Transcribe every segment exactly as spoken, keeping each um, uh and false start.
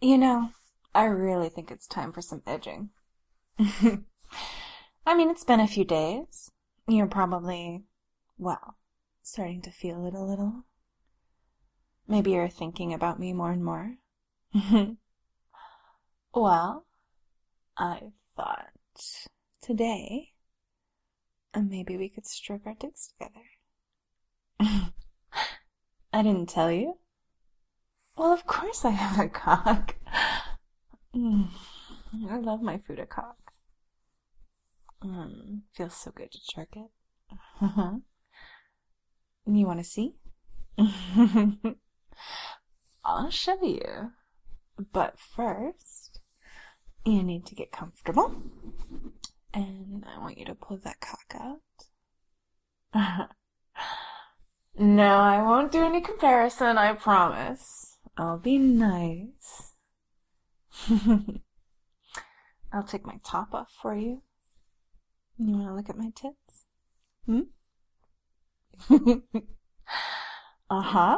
You know, I really think it's time for some edging. I mean, it's been a few days. You're probably, well, starting to feel it a little. Maybe you're thinking about me more and more. Well, I thought today uh, maybe we could stroke our dicks together. I didn't tell you. Well, of course I have a cock. Mm, I love my food a cock. Mm, feels so good to jerk it. Uh-huh. You want to see? I'll show you. But first, you need to get comfortable. And I want you to pull that cock out. No, I won't do any comparison, I promise. I'll be nice. I'll take my top off for you. You want to look at my tits? Hmm? Uh-huh.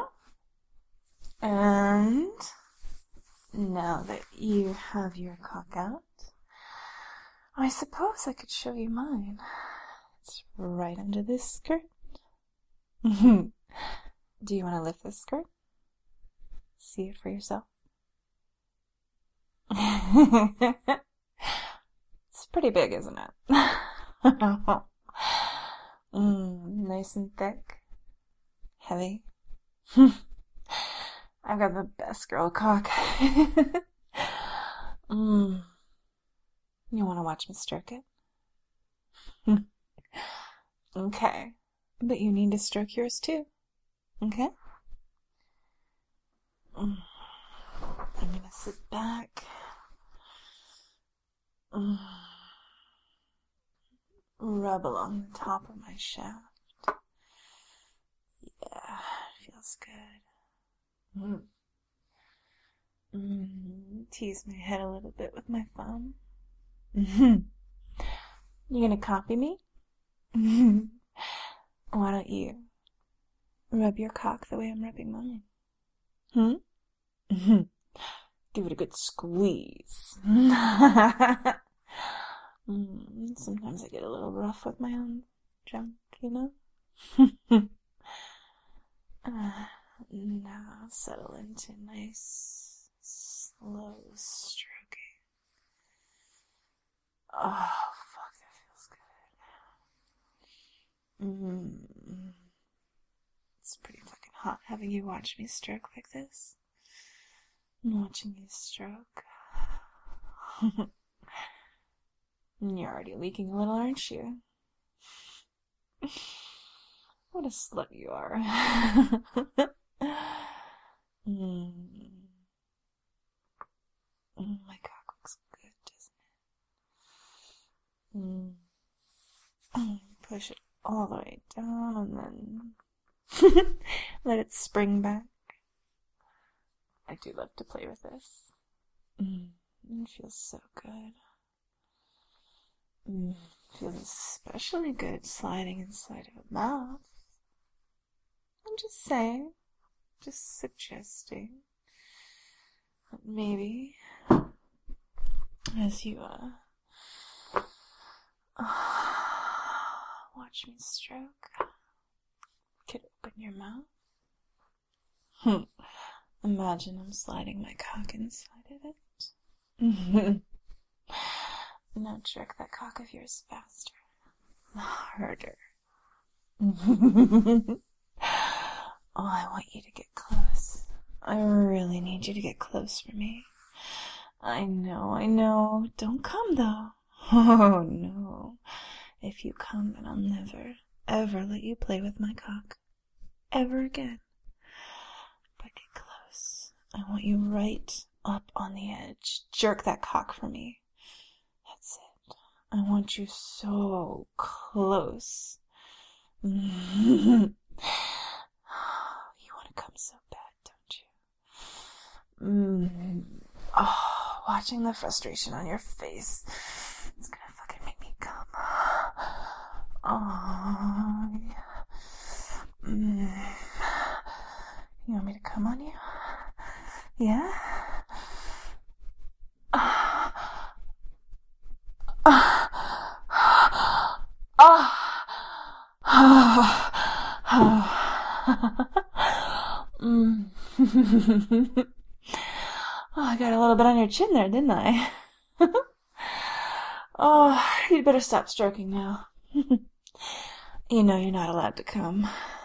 And now that you have your cock out, I suppose I could show you mine. It's right under this skirt. Do you want to lift this skirt? See it for yourself? It's pretty big, isn't it? mm, nice and thick. Heavy. I've got the best girl cock. mm. You want to watch me stroke it? Okay. But you need to stroke yours too. Okay? Mm. I'm gonna sit back. Mm. Rub along the top of my shaft. Yeah, feels good. Mm. Mm. Tease my head a little bit with my thumb. You gonna copy me? Why don't you rub your cock the way I'm rubbing mine? Hmm? Give it a good squeeze. mm, sometimes I get a little rough with my own junk, you know? uh, now settle into nice, slow stroking. Oh, fuck, that feels good. Mm. It's pretty fucking hot having you watch me stroke like this. And watching you stroke. You're already leaking a little, aren't you? What a slut you are. mm. Mm, my cock looks good, doesn't it? Mm. Push it all the way down and then let it spring back. I do love to play with this. Mm, it feels so good. Mm, feels especially good sliding inside of a mouth. I'm just saying, just suggesting that maybe as you uh, watch me stroke, could open your mouth. Imagine I'm sliding my cock inside of it. Now jerk that cock of yours faster. Harder. Oh, I want you to get close. I really need you to get close for me. I know, I know. Don't come, though. Oh, no. If you come, then I'll never, ever let you play with my cock. Ever again. But get close. I want you right up on the edge. Jerk that cock for me. That's it. I want you so close. You want to come so bad, don't you? Mm. Oh, watching the frustration on your face. It's gonna fucking make me come. Oh, yeah. Mm. You want me to come on you? Yeah? mm. Oh, I got a little bit on your chin there, didn't I? Oh, you'd better stop stroking now. You know you're not allowed to come.